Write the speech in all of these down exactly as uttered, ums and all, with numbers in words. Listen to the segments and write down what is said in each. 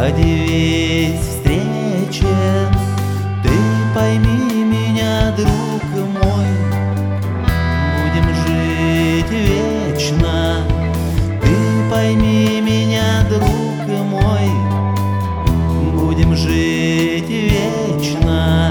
Подивись встрече, ты пойми меня, друг мой, будем жить вечно. Ты пойми меня, друг мой, будем жить вечно.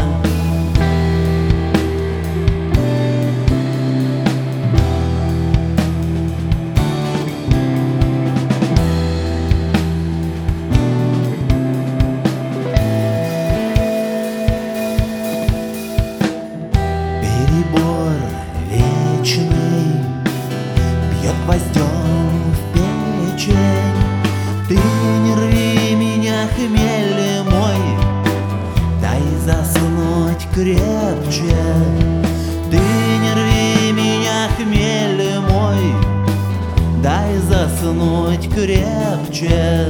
Перебор вечный бьет гвоздем в печень. Ты не рви меня, хмель мой, дай заснуть крепче. Ты не рви меня, хмель мой, дай заснуть крепче.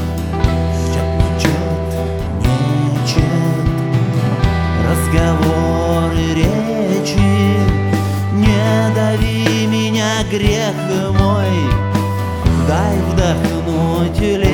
Разговоры, речи, не дави меня, грех мой, дай вдохнуть лечь.